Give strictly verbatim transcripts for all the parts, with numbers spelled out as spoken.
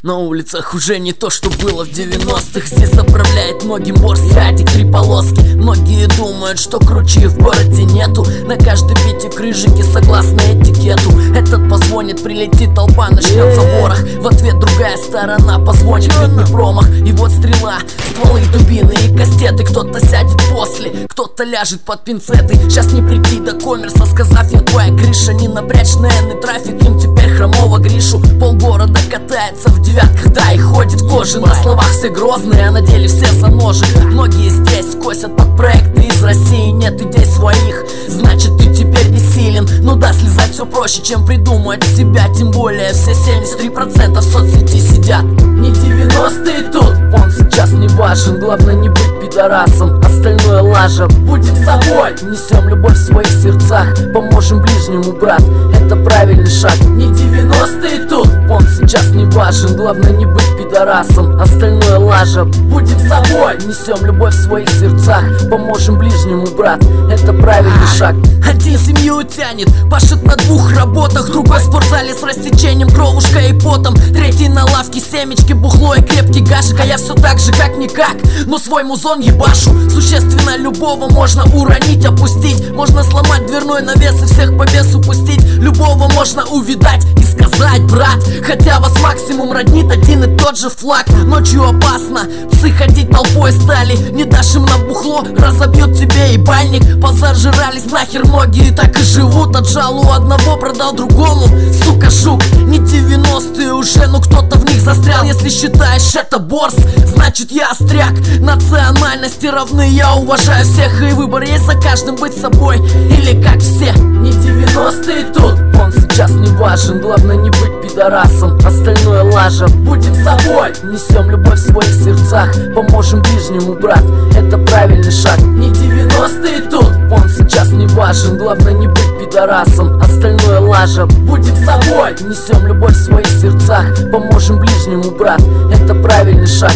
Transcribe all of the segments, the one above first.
На улицах уже не то, что было в девяностых. Здесь заправляет ноги морсятик, три полоски. Многие думают, что круче в городе нету. На каждой бите крыжики согласно этикету. Этот позвонит, прилетит толпа, начнется ворох. В ответ другая сторона позвонит, ведь не промах. И вот стрела, стволы, дубины и кастеты. Кто-то сядет после, кто-то ляжет под пинцеты. Сейчас не прийти до коммерса, сказав я твоя крыша. Не напрячь на энный трафик, им теперь хромого Гришу. Полгорода катается в девятках, да, и ходит в коже. На словах все грозные, а на деле все за ножи. Многие здесь косят под проекты из России. Нет идей своих, значит ты теперь не силен. Ну да, слезать все проще, чем придумать себя. Тем более все семьдесят три процента в соцсети сидят. Не девяностые тут, он сейчас не важен. Главное не быть пидорасом, остальное лажа. Будем собой, несем любовь в своих сердцах. Поможем ближнему, брат, это правильный шаг. Не девяностые тут, он сейчас не важен. Главное не быть пидорасом, остальное лажа. Будем собой, несем любовь в своих сердцах. Поможем ближнему, брат, это правильный шаг. Один семью тянет, пашет на двух работах. Другой в спортзале с растечением, кровушкой и потом. Третий на лавке, семечки, бухло и крепкий гашек. А я все так же, как никак, но свой музон ебашу. Существенно любого можно уронить, опустить. Можно сломать дверной навес и всех по бесу пустить. Любого можно увидать и сказать, брат, хотя вас максимум роднит один и тот же флаг. Ночью опасно, псы ходить толпой стали. Не дашь им на бухло, разобьют тебе ебальник. Позажирались нахер многие, так и живут. Отжал у одного, продал другому, сука, жук. Не девяностые уже, но кто-то в них застрял. Если считаешь это борс, значит я остряк. Национальности равны, я уважаю всех. И выбор есть за каждым, быть собой или как все. Не девяностые тут, он сейчас не важен. Главное не быть пидорасом, остальное лажа. Будем собой, несем любовь в своих сердцах. Поможем ближнему, брат, это правильный шаг. Не девяностые тут, он сейчас не важен. Главное не быть пидорасом, остальное лажа. Будем собой, несем любовь в своих сердцах. Поможем ближнему, брат, это правильный шаг.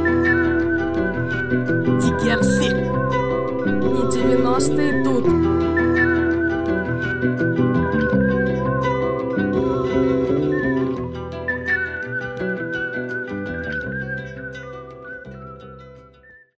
Не девяностые тут.